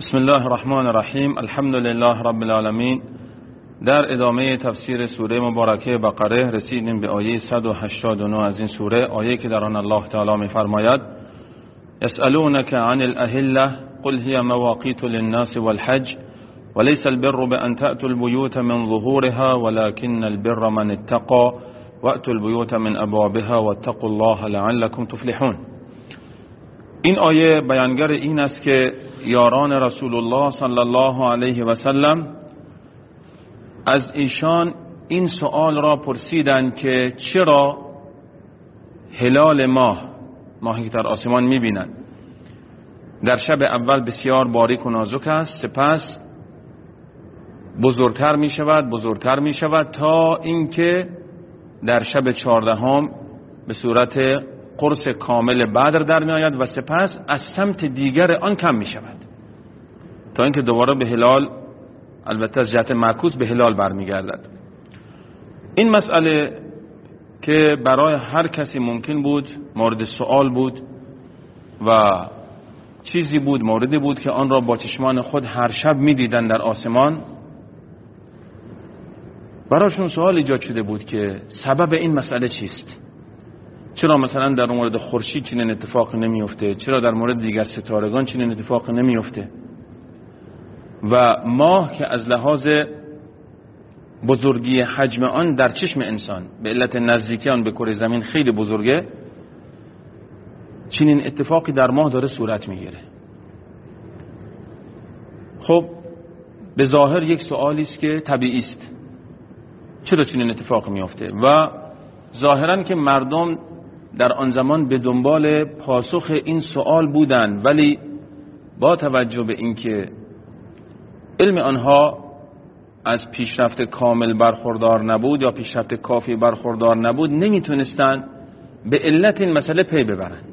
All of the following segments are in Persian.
بسم الله الرحمن الرحیم. الحمد لله رب العالمین. در ادامه تفسیر سوره مبارکه بقره رسیدیم به آیه 189 از این سوره، آیه که در آن الله تعالی می‌فرماید: يسألونك عن الأهلة قل هي مواقيت للناس والحج وليس البر بأن تأتوا البيوت من ظهورها ولكن البر من اتقى وأتوا البيوت من أبوابها واتقوا الله لعلكم تفلحون. این آیه بیانگر این است که یاران رسول الله صلی الله علیه و سلم از ایشان این سؤال را پرسیدند که چرا هلال ماهی که در آسمان میبینند در شب اول بسیار باریک و نازک است، سپس بزرگتر می شود تا اینکه در شب 14 به صورت قرص کامل بدر در می آید و سپس از سمت دیگر آن کم می شود تا اینکه دوباره به هلال، البته از جهت معکوس به هلال برمیگردد. این مسئله که برای هر کسی ممکن بود مورد سوال بود و چیزی بود، موردی بود که آن را با چشمان خود هر شب می دیدن در آسمان، برایشون سوال ایجاد شده بود که سبب این مسئله چیست؟ چرا مثلا در مورد خورشید چنین اتفاق نمیفته؟ چرا در مورد دیگر ستارگان چنین اتفاق نمیفته؟ و ماه که از لحاظ بزرگی حجم آن در چشم انسان به علت نزدیکی آن به کره زمین خیلی بزرگه، چنین اتفاقی در ماه داره صورت میگیره. خب به ظاهر یک سوالی است که طبیعی است، چرا چنین اتفاق میفته؟ و ظاهرا که مردم در آن زمان به دنبال پاسخ این سوال بودند، ولی با توجه به اینکه علم آنها از پیشرفت کامل برخوردار نبود یا پیشرفت کافی برخوردار نبود، نمیتونستند به علت این مسئله پی ببرند.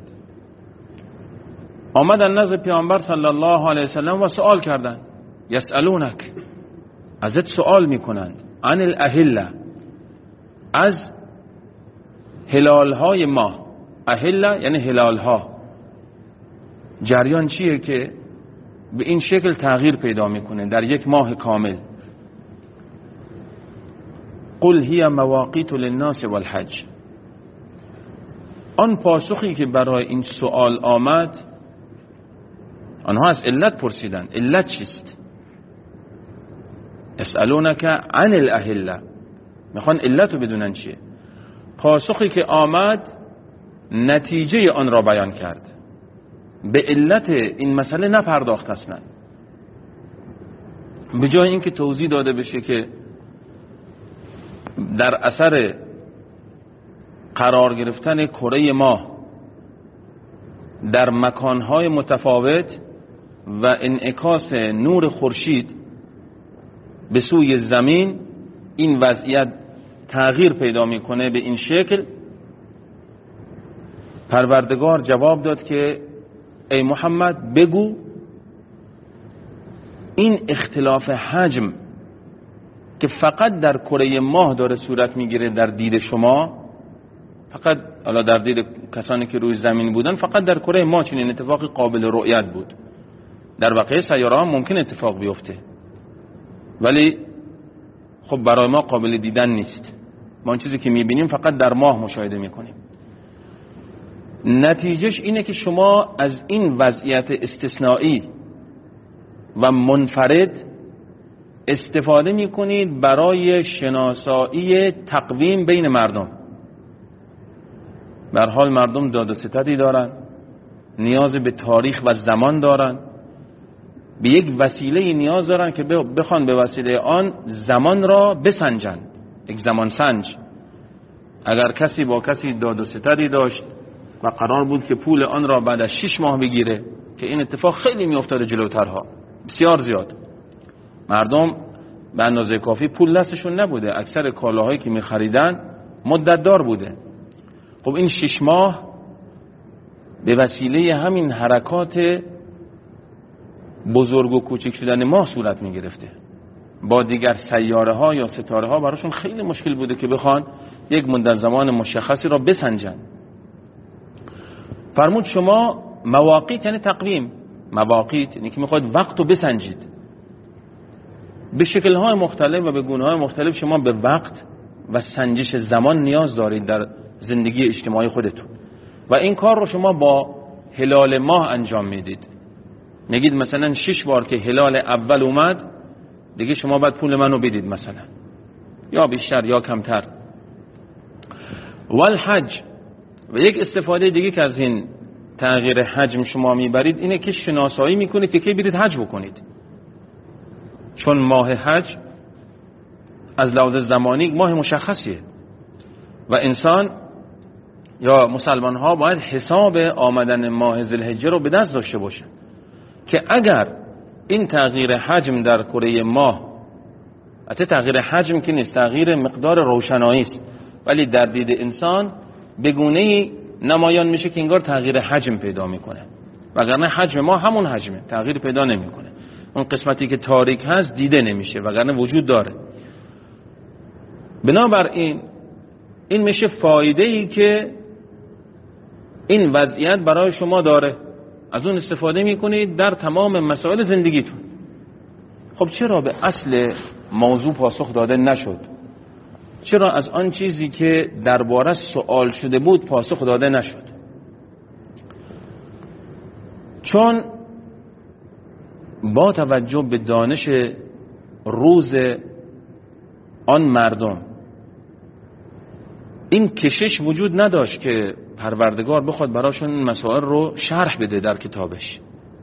آمدن نزد پیامبر صلی الله علیه وسلم و سوال کردند: یسألونک، ازت سوال میکنند، عن الاهله، از هلالهای ماه. اهله یعنی هلالها، جریان چیه که به این شکل تغییر پیدا میکنه در یک ماه کامل. قل هی مواقیت للناس والحج، آن پاسخی که برای این سوال آمد، آنها از علت پرسیدن. علت چیست؟ اسألونک عن الاهله، میخوان علت رو بدونن چیه. پاسخی که آمد نتیجه آن را بیان کرد، به علت این مسئله نپرداخت اصلا. به جای اینکه توضیح داده بشه که در اثر قرار گرفتن کره ماه در مکانهای متفاوت و انعکاس نور خورشید به سوی زمین این وضعیت تغییر پیدا میکنه به این شکل، پروردگار جواب داد که ای محمد بگو این اختلاف حجم که فقط در کره ماه داره صورت میگیره در دید شما، فقط حالا در دید کسانی که روی زمین بودن فقط در کره ماه چنین اتفاقی قابل رؤیت بود. در بقیه سیاره ها ممکن اتفاق بیفته، ولی خب برای ما قابل دیدن نیست. ما اون چیزی که میبینیم فقط در ماه مشاهده میکنیم. نتیجهش اینه که شما از این وضعیت استثنایی و منفرد استفاده میکنید برای شناسایی تقویم بین مردم. به هر حال مردم داد و ستدی دارن، نیاز به تاریخ و زمان دارن، به یک وسیله نیاز دارن که بخوان به وسیله آن زمان را بسنجند، یک زمان سنج. اگر کسی با کسی داد و ستدی داشت و قرار بود که پول آن را بعد از 6 ماه بگیره، که این اتفاق خیلی میافتاده جلوترها، بسیار زیاد، مردم به اندازه کافی پول دستشون نبوده، اکثر کالاهایی که میخریدن مدت دار بوده. خب این 6 ماه به وسیله همین حرکات بزرگ و کوچک شدن ماه صورت میگرفته. با دیگر سیاره ها یا ستاره ها براشون خیلی مشکل بوده که بخوان یک مدت زمان مشخصی را بسنجن. فرمود شما مواقیت یعنی تقویم، مواقیت یعنی که میخواید وقت رو بسنجید. به شکل‌های مختلف و به گونه‌های مختلف شما به وقت و سنجش زمان نیاز دارید در زندگی اجتماعی خودتون و این کار رو شما با هلال ماه انجام میدید. میگید مثلا 6 بار که هلال اول اومد دیگه شما باید پول منو بدید مثلا، یا بیشتر یا کمتر. والحج، و یک استفاده دیگه که از این تغییر حجم شما میبرید اینه که شناسایی میکنید که کی برید حج بکنید، چون ماه حج از لحاظ زمانی ماه مشخصیه و انسان یا مسلمان ها باید حساب آمدن ماه ذوالحجه رو به دست داشته باشن که اگر این تغییر حجم در کره ماه، البته تغییر حجم که نیست، تغییر مقدار روشنایی است، ولی در دید انسان به گونه‌ای نمایان میشه که انگار تغییر حجم پیدا میکنه، وگرنه حجم ما همون حجمه، تغییر پیدا نمیکنه. اون قسمتی که تاریک هست دیده نمیشه، وگرنه وجود داره. بنابراین این میشه فایده‌ای که این وضعیت برای شما داره، از اون استفاده میکنید در تمام مسائل زندگیتون. خب چرا به اصل موضوع پاسخ داده نشد؟ چرا از آن چیزی که درباره سوال شده بود پاسخ داده نشد؟ چون با توجه به دانش روز آن مردم این کشش وجود نداشت که پروردگار بخواد براشون این مسائل رو شرح بده در کتابش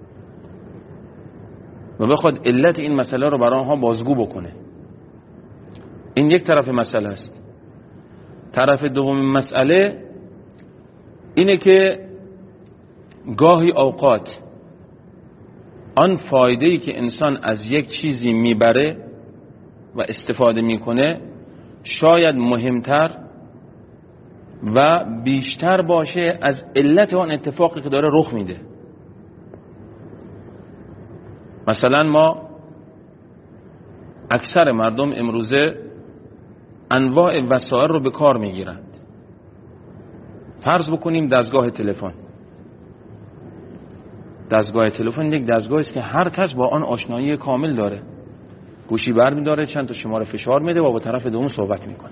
و بخواد علت این مسئله رو برای آنها بازگو بکنه. این یک طرف مسئله است. طرف دوم مسئله اینه که گاهی اوقات آن فایده‌ای که انسان از یک چیزی میبره و استفاده میکنه شاید مهمتر و بیشتر باشه از علت آن اتفاقی که داره رخ میده. مثلا ما اکثر مردم امروزه انواع وسایل رو به کار میگیرند. فرض بکنیم دستگاه تلفن. دستگاه تلفن یک دستگاهی است که هر کس با آن آشنایی کامل داره. گوشی برمی‌داره، چند تا شماره فشار میده و با طرف دوم صحبت میکنه.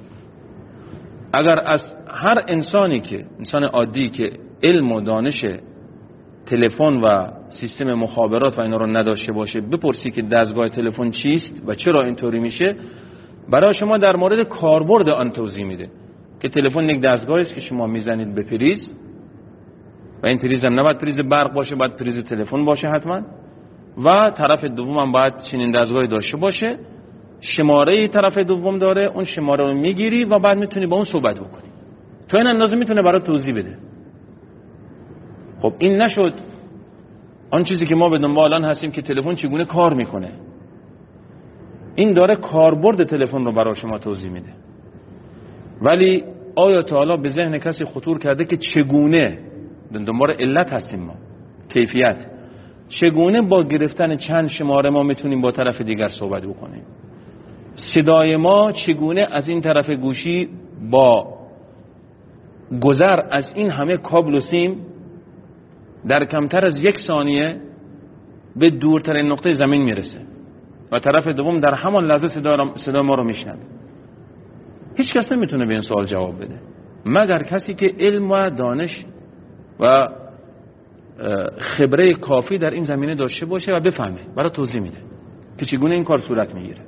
اگر از هر انسانی که انسان عادی که علم و دانش تلفن و سیستم مخابرات و اینا رو نداشته باشه بپرسی که دستگاه تلفن چیست و چرا اینطوری میشه، برای شما در مورد کاربرد آن توضیح میده که تلفن یک دستگاهی است که شما میزنید به پریز و این پریز هم نباید پریز برق باشه، باید پریز تلفن باشه حتما، و طرف دوم هم باید چنین دستگاهی داشته باشه. شماره طرف دوم داره، اون شماره رو میگیری و بعد میتونی با اون صحبت بکنی. تو این اندازه میتونه برات توضیح بده. خب این نشد آن چیزی که ما به دنبال آن هستیم که تلفن چگونه کار میکنه. این داره کاربرد تلفن رو برای شما توضیح میده. ولی آیا تا حالا به ذهن کسی خطور کرده که چگونه، دنبال علت هستیم ما، کیفیت، چگونه با گرفتن چند شماره ما میتونیم با طرف دیگر صحبت بکنیم؟ صدای ما چگونه از این طرف گوشی با گذر از این همه کابل و سیم در کمتر از 1 ثانیه به دورترین نقطه زمین میرسه و طرف دوم در همان لحظه صدا ما رو میشنوه؟ هیچ کس نمیتونه به این سوال جواب بده مگر کسی که علم و دانش و خبره کافی در این زمینه داشته باشه و بفهمه، برای توضیح میده که چگونه این کار صورت میگیره.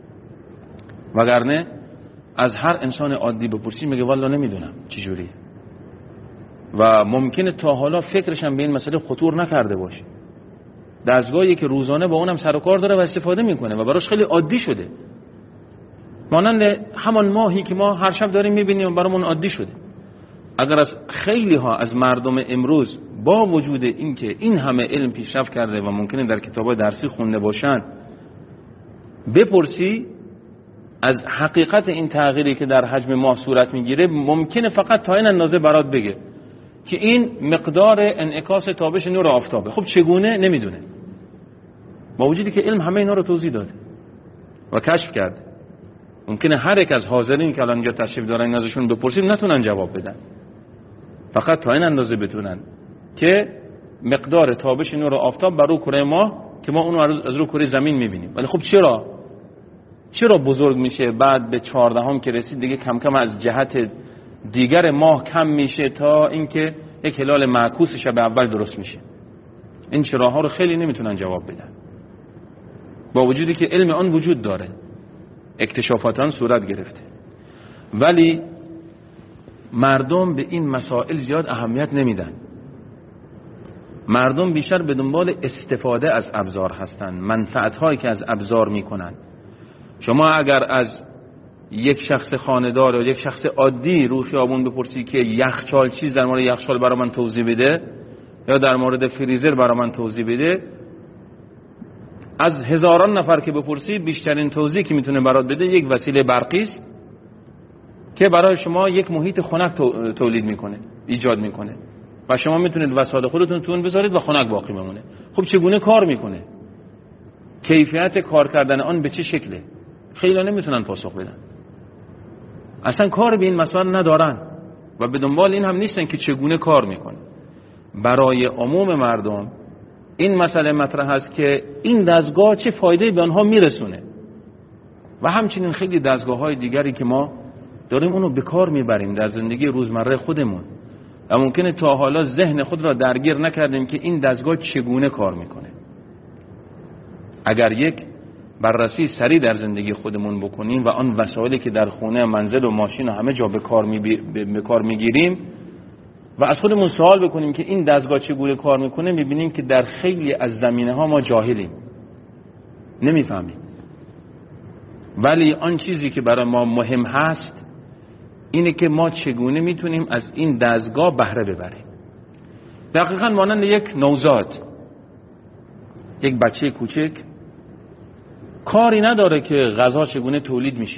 وگرنه از هر انسان عادی بپرسی میگه والا نمیدونم چجوریه و ممکنه تا حالا فکرش هم به این مسئله خطور نکرده باشه. دستگاهی که روزانه با اونم سر و کار داره و استفاده میکنه و براش خیلی عادی شده، مانند همان ماهی که ما هر شب داریم میبینیم و برامون عادی شده. اگر از خیلی ها از مردم امروز با وجود اینکه این همه علم پیشرفت کرده و ممکنه در کتاب‌های درسی خونده باشن بپرسی از حقیقت این تغییری که در حجم ماه صورت میگیره، ممکنه فقط تا این اندازه برات بگه که این مقدار انعکاس تابش نور آفتابه. خب چگونه؟ نمیدونه، با وجودی که علم همه اینا رو توضیح داده و کشف کرده. ممکنه هر یک از حاضرین که الان اینجا تشریف دارن ازشون بپرسید نتونن جواب بدن، فقط تا این اندازه بتونن که مقدار تابش نور آفتاب بر روی کره ماه که ما اونو از روی کره زمین میبینیم. ولی خب چرا بزرگ میشه؟ بعد به 14 که رسید دیگه کم کم از جهت دیگر ماه کم میشه تا اینکه یک هلال معکوس شب اول درست میشه. این چراها رو خیلی نمیتونن جواب بدن، با وجودی که علم آن وجود داره، اکتشافات آن صورت گرفته، ولی مردم به این مسائل زیاد اهمیت نمیدن. مردم بیشتر به دنبال استفاده از ابزار هستن، منفعت هایی که از ابزار میکنن. شما اگر از یک شخص خانه‌دار یا یک شخص عادی رو خیابون بپرسی که یخچال چیز در مورد یخچال برای من توضیح بده یا در مورد فریزر برای من توضیح بده، از هزاران نفر که بپرسی بیشترین توضیح که میتونه برات بده یک وسیله برقی است که برای شما یک محیط خنک تولید میکنه، ایجاد میکنه و شما میتونید وسایل خودتون تو اون بذارید و خنک باقی بمونه. خب چگونه کار میکنه؟ کیفیت کار کردن آن به چه شکله؟ خیلی نمیتونن پاسخ بدن، اصلا کار به این مسائل ندارن و به دنبال این هم نیستن که چگونه کار میکنه. برای عموم مردم این مسئله مطرح است که این دستگاه چه فایده به آنها میرسونه و همچنین خیلی دستگاه های دیگری که ما داریم اونو به کار میبریم در زندگی روزمره خودمون و ممکنه تا حالا ذهن خود را درگیر نکردیم که این دستگاه چگونه کار میکنه. اگر یک بررسی سریع در زندگی خودمون بکنیم و آن وسایلی که در خونه، منزل و ماشین و همه جا به کار میگیریم و از خودمون سوال بکنیم که این دستگاه چگونه کار میکنه، میبینیم که در خیلی از زمینه ها ما جاهلیم، نمیفهمیم. ولی آن چیزی که برای ما مهم هست اینه که ما چگونه میتونیم از این دستگاه بهره ببریم. دقیقاً مانند یک نوزاد، یک بچه کوچک کاری نداره که غذا چگونه تولید میشه،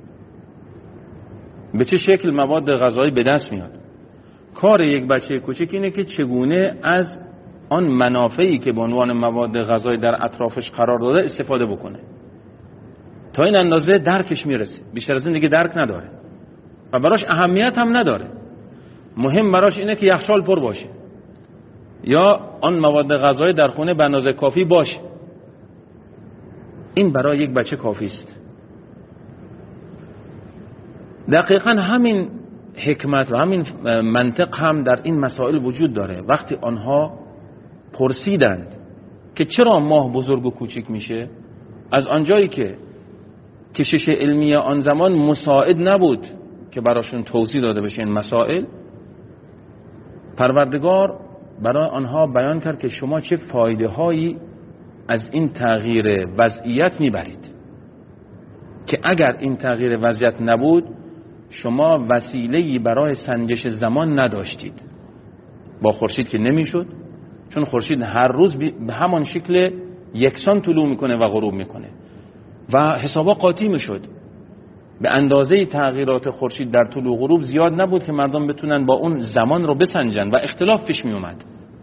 به چه شکل مواد غذایی به دست میاد. کار یک بچه کوچک اینه که چگونه از آن منافعی که به عنوان مواد غذایی در اطرافش قرار داده استفاده بکنه. تا این اندازه درکش میرسه، بیشتر از این دیگه درک نداره و براش اهمیت هم نداره. مهم براش اینه که یخچال پر باشه یا آن مواد غذایی در خونه به اندازه کافی باشه. این برای یک بچه کافی است. دقیقاً همین حکمت و همین منطق هم در این مسائل وجود داره. وقتی آنها پرسیدند که چرا ماه بزرگ و کوچک میشه، از آنجایی که کشش علمی آن زمان مساعد نبود که براشون توضیح داده بشه این مسائل، پروردگار برای آنها بیان کرد که شما چه فایده هایی از این تغییر وضعیت میبرید که اگر این تغییر وضعیت نبود شما وسیله‌ای برای سنجش زمان نداشتید. با خورشید که نمیشد، چون خورشید هر روز به همان شکل یکسان طلوع میکنه و غروب میکنه و حسابا قاطی میشد. به اندازه تغییرات خورشید در طلوع غروب زیاد نبود که مردم بتونن با اون زمان رو بسنجن و اختلاف پیش می اومد،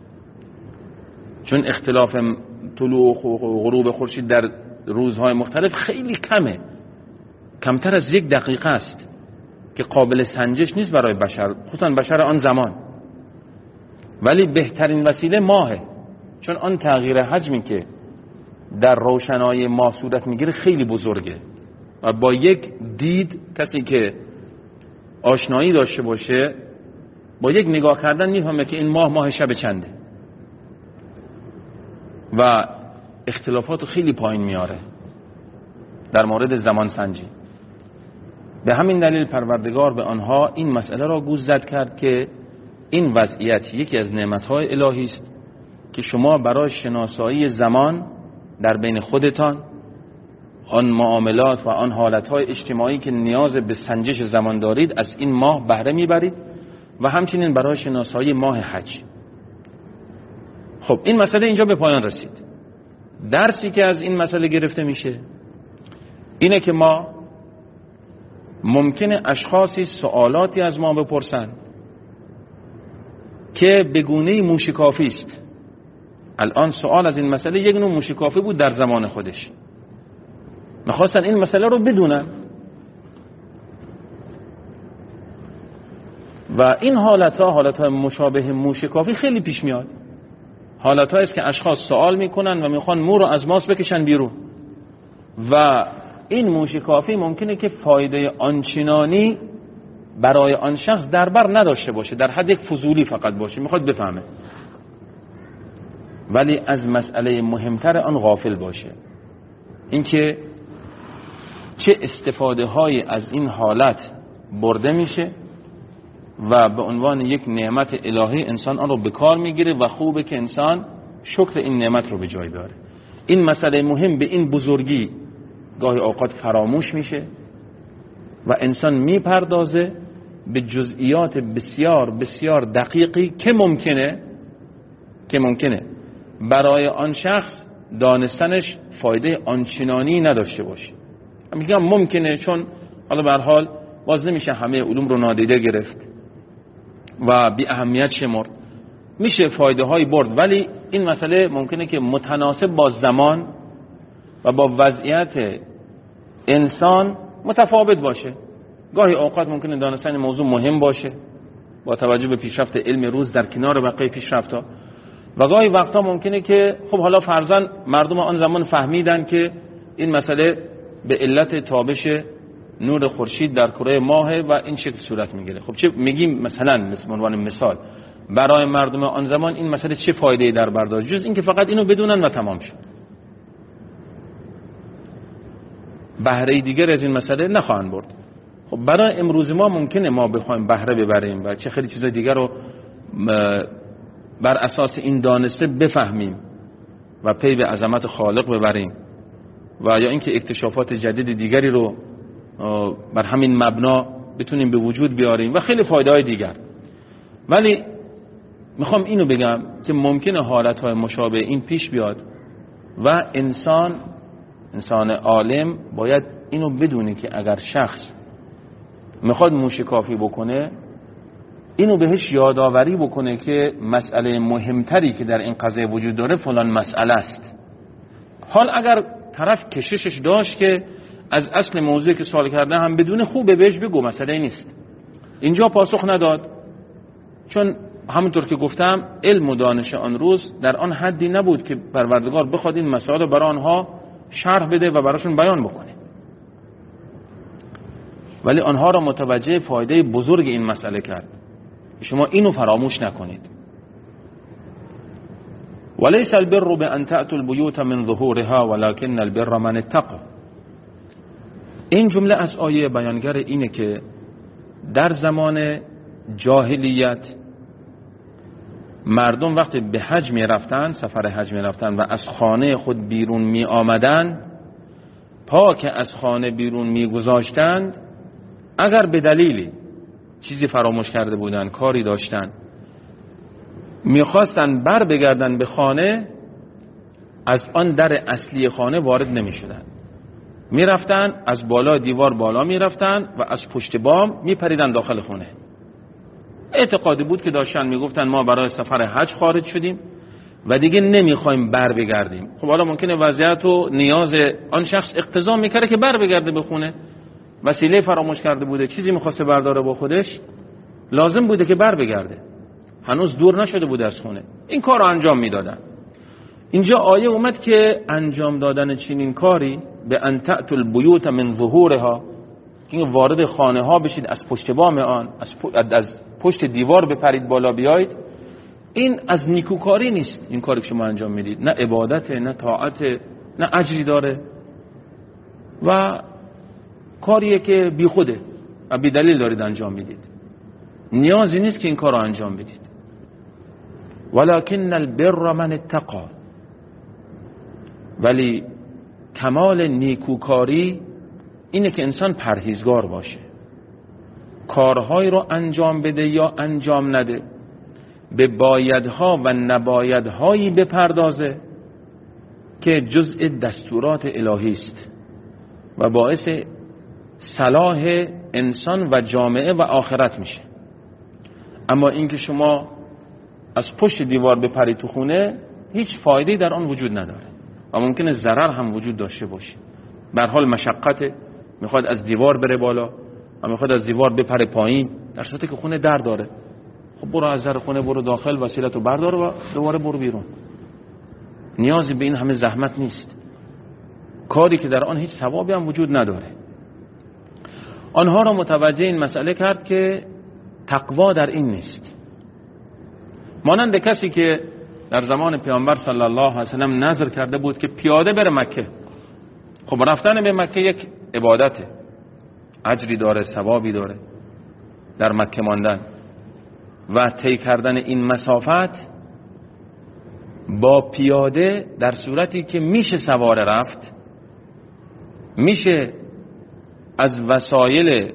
چون اختلاف طلوع غروب خورشید در روزهای مختلف خیلی کمه، کمتر از 1 دقیقه است که قابل سنجش نیست برای بشر، خصوصا بشر آن زمان. ولی بهترین وسیله ماهه، چون آن تغییر حجمی که در روشنایی ماه صورت میگیره خیلی بزرگه و با یک دید کسی که آشنایی داشته باشه با یک نگاه کردن میفهمه که این ماه شب چنده و اختلافات خیلی پایین میاره در مورد زمان سنجی. به همین دلیل پروردگار به آنها این مسئله را گوشزد کرد که این وضعیت یکی از نعمتهای الهی است که شما برای شناسایی زمان در بین خودتان، آن معاملات و آن حالتهای اجتماعی که نیاز به سنجش زمان دارید از این ماه بهره میبرید و همچنین برای شناسایی ماه حج. خب این مسئله اینجا به پایان رسید. درسی که از این مسئله گرفته میشه اینه که ما ممکنه اشخاصی سوالاتی از ما بپرسن که به گونه‌ای موشکافی است. الان سوال از این مسئله یک نوع موشکافی بود در زمان خودش، میخواستن این مسئله رو بدونن و این حالتها مشابه موشکافی خیلی پیش میاد. حالت‌هایی است که اشخاص سوال میکنن و میخوان مو رو از ماست بکشن بیرون و این موشکافی ممکنه که فایده آنچنانی برای آن شخص در بر نداشته باشه، در حد یک فضولی فقط باشه، میخواد بفهمه، ولی از مسئله مهمتر آن غافل باشه، اینکه چه استفاده هایی از این حالت برده میشه و به عنوان یک نعمت الهی انسان آن رو به کار میگیره و خوبه که انسان شکر این نعمت رو به جای بیاره. این مسئله مهم به این بزرگی گاهی اوقات فراموش میشه و انسان میپردازه به جزئیات بسیار بسیار دقیقی که ممکنه برای آن شخص دانستنش فایده آنچنانی نداشته باشه. میگم ممکنه، چون حالا به هر حال باز نمیشه همه علوم رو نادیده گرفت و بی اهمیت شمرد، میشه فایده های برد، ولی این مسئله ممکنه که متناسب با زمان و با وضعیت انسان متفاوت باشه. گاهی اوقات ممکنه دانستن موضوع مهم باشه با توجه به پیشرفت علم روز در کنار بقیه پیشرفت‌ها، و گاهی وقتا ممکنه که خب حالا فرضاً مردم آن زمان فهمیدن که این مسئله به علت تابش نور خورشید در کره ماه و این شکل صورت میگیره. خب چه میگیم مثلا به عنوان مثال برای مردم آن زمان این مسئله چه فایده‌ای در بر داشت جز اینکه فقط اینو بدونن و تمام شد. بهره دیگر از این مسئله نخواهند برد. خب برای امروز ما ممکنه ما بخوایم بهره ببریم و چه خیلی چیزای دیگر رو بر اساس این دانسته بفهمیم و پی به عظمت خالق ببریم و یا اینکه اکتشافات جدید دیگری رو بر همین مبنا بتونیم به وجود بیاریم و خیلی فایده‌های دیگر. ولی میخوام اینو بگم که ممکنه حالتهای مشابه این پیش بیاد و انسان عالم باید اینو بدونه که اگر شخص میخواد موشکافی بکنه اینو بهش یادآوری بکنه که مسئله مهمتری که در این قضیه وجود داره فلان مسئله است. حال اگر طرف کششش داشت که از اصل موضوعی که سوال کرده هم بدون خوبه بهش بگو، مسئله نیست. اینجا پاسخ نداد، چون همونطور که گفتم علم و دانش آن روز در آن حدی نبود که پروردگار بخواد این مسائل رو برای آنها شرح بده و براشون بیان بکنه، ولی آنها را متوجه فایده بزرگ این مسئله کرد. شما اینو فراموش نکنید. وليس البر بأن تأتوا البيوت من ظهورها ولكن البر من اتقى. این جمله از آیه بیانگر اینه که در زمان جاهلیت مردم وقتی به حج می رفتن، سفر حج می رفتن و از خانه خود بیرون می آمدن، پا که از خانه بیرون می گذاشتند، اگر به دلیلی چیزی فراموش کرده بودن، کاری داشتن، میخواستن بر بگردن به خانه، از آن در اصلی خانه وارد نمی شدن، می رفتن از بالا دیوار بالا می رفتن و از پشت بام می پریدن داخل خونه. اعتقادی بود که داشتن می گفتن ما برای سفر حج خارج شدیم و دیگه نمی خوایم بر بگردیم. خب حالا ممکنه وضعیت و نیاز آن شخص اقتضا میکرده که بر بگرده به خونه، وسیله فراموش کرده بوده، چیزی میخواسته برداره با خودش، لازم بوده که بر بگرده، هنوز دور نشده بوده از خونه، این کار رو انجام میدادن. اینجا آیه اومد که انجام دادن چنین کاری به ان تأتوا البیوت من ظهورها، که وارد خانه ها بشید از پشت بام آن، از پشت دیوار بپرید بالا بیایید، این از نیکوکاری نیست. این کاری که شما انجام میدید نه عبادت، نه طاعت، نه اجری داره و کاریه که بی خوده و بی دلیل دارید انجام میدید. نیازی نیست که این کار رو انجام بدید. ولکن البر من اتقى، ولی کمال نیکوکاری اینه که انسان پرهیزگار باشه، کارهایی رو انجام بده یا انجام نده، به بایدها و نبایدهایی بپردازه که جزء دستورات الهی است و باعث صلاح انسان و جامعه و آخرت میشه. اما اینکه شما از پشت دیوار بپرید تو خونه هیچ فایده‌ای در آن وجود نداره و ممکنه ضرر هم وجود داشته باشه. به هر حال مشقت، میخواد از دیوار بره بالا و میخواد از دیوار بپره پایین، در صورتی که خونه در داره. خب برو از در خونه برو داخل، وسیلتو بردار و دوباره برو بیرون. نیازی به این همه زحمت نیست، کاری که در آن هیچ ثوابی هم وجود نداره. آنها را متوجه این مسئله کرد که تقوا در این نیست. مانند کسی که در زمان پیامبر صلی الله علیه و سلم نذر کرده بود که پیاده بره مکه. خب رفتن به مکه یک عبادته، اجری داره، ثوابی داره در مکه ماندن و طی کردن این مسافت با پیاده در صورتی که میشه سوار رفت، میشه از وسایل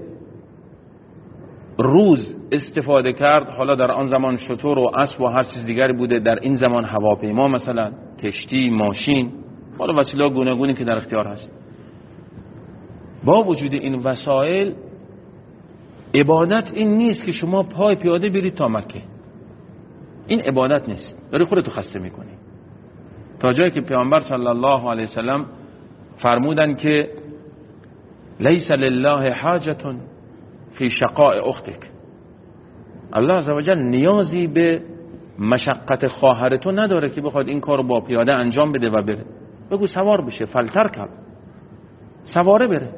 روز استفاده کرد. حالا در آن زمان شتر و اسب و هر چیز دیگری بوده، در این زمان هواپیما مثلا، کشتی، ماشین، حالا وسیله گوناگونی که در اختیار هست. با وجود این وسایل عبادت این نیست که شما پای پیاده برید تا مکه. این عبادت نیست، داری خودتو خسته میکنی. تا جایی که پیامبر صلی الله علیه وسلم فرمودن که لیس لله حاجت فی شقاء اختک، الله عزوجل نیازی به مشقت خواهر تو نداره که بخواد این کارو با پیاده انجام بده و بره. بگو سوار بشه، فلترکب، سواره بره.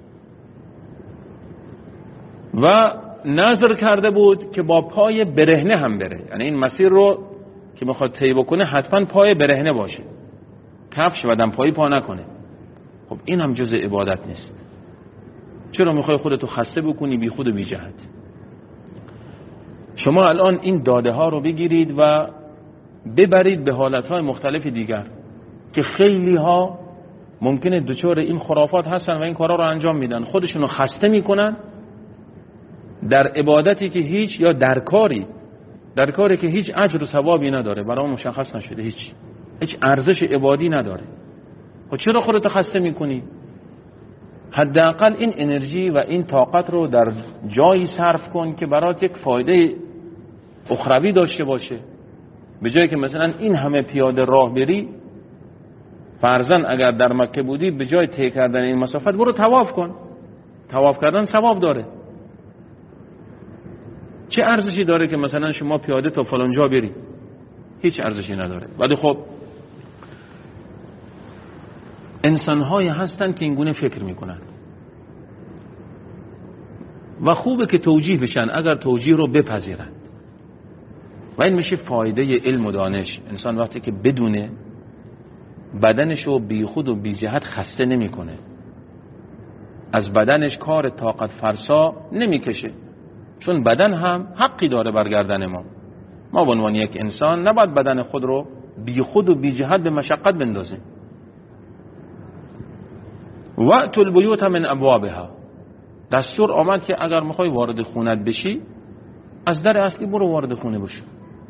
و نظر کرده بود که با پای برهنه هم بره، یعنی این مسیر رو که میخواد طی بکنه حتما پای برهنه باشه، کفش و دمپایی پا نکنه. خب این هم جزء عبادت نیست. چرا میخوای خودتو خسته بکنی بی خود و بی جهت؟ شما الان این داده ها رو بگیرید و ببرید به حالت های مختلف دیگر که خیلی ها ممکنه دچار این خرافات هستن و این کارا رو انجام میدن، خودشونو خسته میکنن در عبادتی که هیچ، یا در کاری که هیچ اجر و ثوابی نداره، برای اون مشخص نشده، هیچ ارزش عبادی نداره. خب چرا خودت خسته میکنی؟ حداقل این انرژی و این طاقت رو در جایی صرف کن که برات یک فایده اخروی داشته باشه. به جایی که مثلا این همه پیاده راه بری، فرضاً اگر در مکه بودی، به جای طی کردن این مسافت برو طواف کن. طواف کردن ثواب داره. چه ارزشی داره که مثلا شما پیاده تا فلان جا بری؟ هیچ ارزشی نداره. ولی خب انسان‌هایی هستن که اینگونه فکر میکنن و خوبه که توجیه بشن اگر توجیه رو بپذیرن. و این میشه فایده علم و دانش. انسان وقتی که بدونه، بدنش رو بی خود و بی جهت خسته نمیکنه، از بدنش کار طاقت فرسا نمیکشه، چون بدن هم حقی داره بر گردن ما. ما به عنوان یک انسان نباید بدن خود رو بی خود و بی جهت به مشقت بندازیم. وَأْتُوا الْبُيُوتَ مِنْ أَبْوَابِهَا، دستور آمد که اگر میخوای وارد خونت بشی، از در اصلی برو وارد خونه بشو.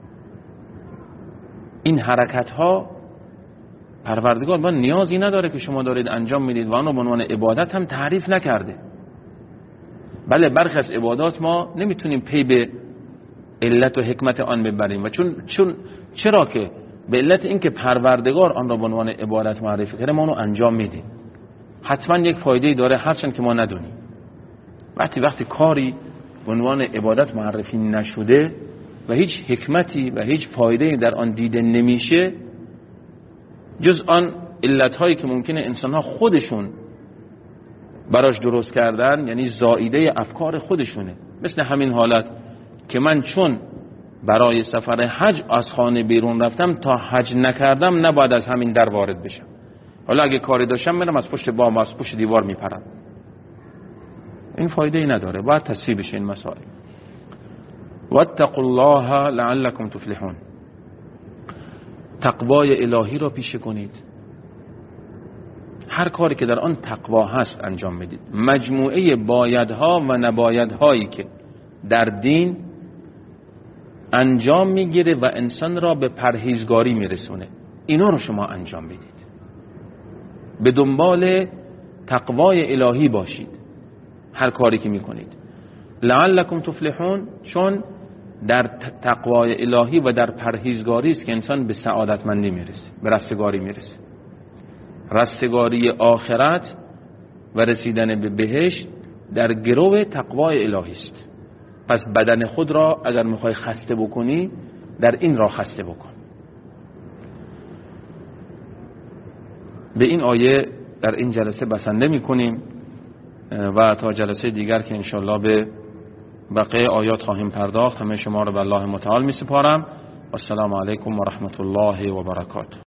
این حرکت ها پروردگار با نیازی نداره که شما دارید انجام میدید و آنو به عنوان عبادت هم تعریف نکرده. بله برخی از عبادات ما نمیتونیم پی به علت و حکمت آن ببریم و چرا که به علت اینکه پروردگار آن را به عنوان عبادت معرفی کرده ما اونو انجام میدیم. حتما یک فایده‌ای داره هرچند که ما ندونیم. وقتی کاری به عنوان عبادت معرفی نشده و هیچ حکمتی و هیچ فایده‌ای در آن دیده نمیشه جز آن علت‌هایی که ممکنه انسان‌ها خودشون براش درست کردن، یعنی زائیده افکار خودشونه. مثل همین حالت که من چون برای سفر حج از خانه بیرون رفتم، تا حج نکردم نباید از همین در وارد بشم. حالا اگه کاری داشتم میرم از پشت بام، از پشت دیوار میپرم. این فایده ای نداره. باید تصحیح بشه این مسائل. واتقوا الله لعلكم تفلحون. تقوای الهی را پیشه کنید. هر کاری که در آن تقوا هست انجام بدید. مجموعه بایدها و نبایدهایی که در دین انجام میگیره و انسان را به پرهیزگاری میرسونه، اینا رو شما انجام بدید. به دنبال تقوای الهی باشید هر کاری که میکنید. لعلکم تفلحون، چون در تقوای الهی و در پرهیزگاری است که انسان به سعادتمندی میرسه، به رستگاری میرسه. رستگاری آخرت و رسیدن به بهشت در گرو تقوای الهی است. پس بدن خود را اگر میخوای خسته بکنی، در این راه خسته بکن. به این آیه در این جلسه بسنده میکنیم و تا جلسه دیگر که انشالله به بقیه آیات خواهیم پرداخت. همه شما رو به الله متعال می سپارم. و السلام علیکم و رحمت الله و برکاته.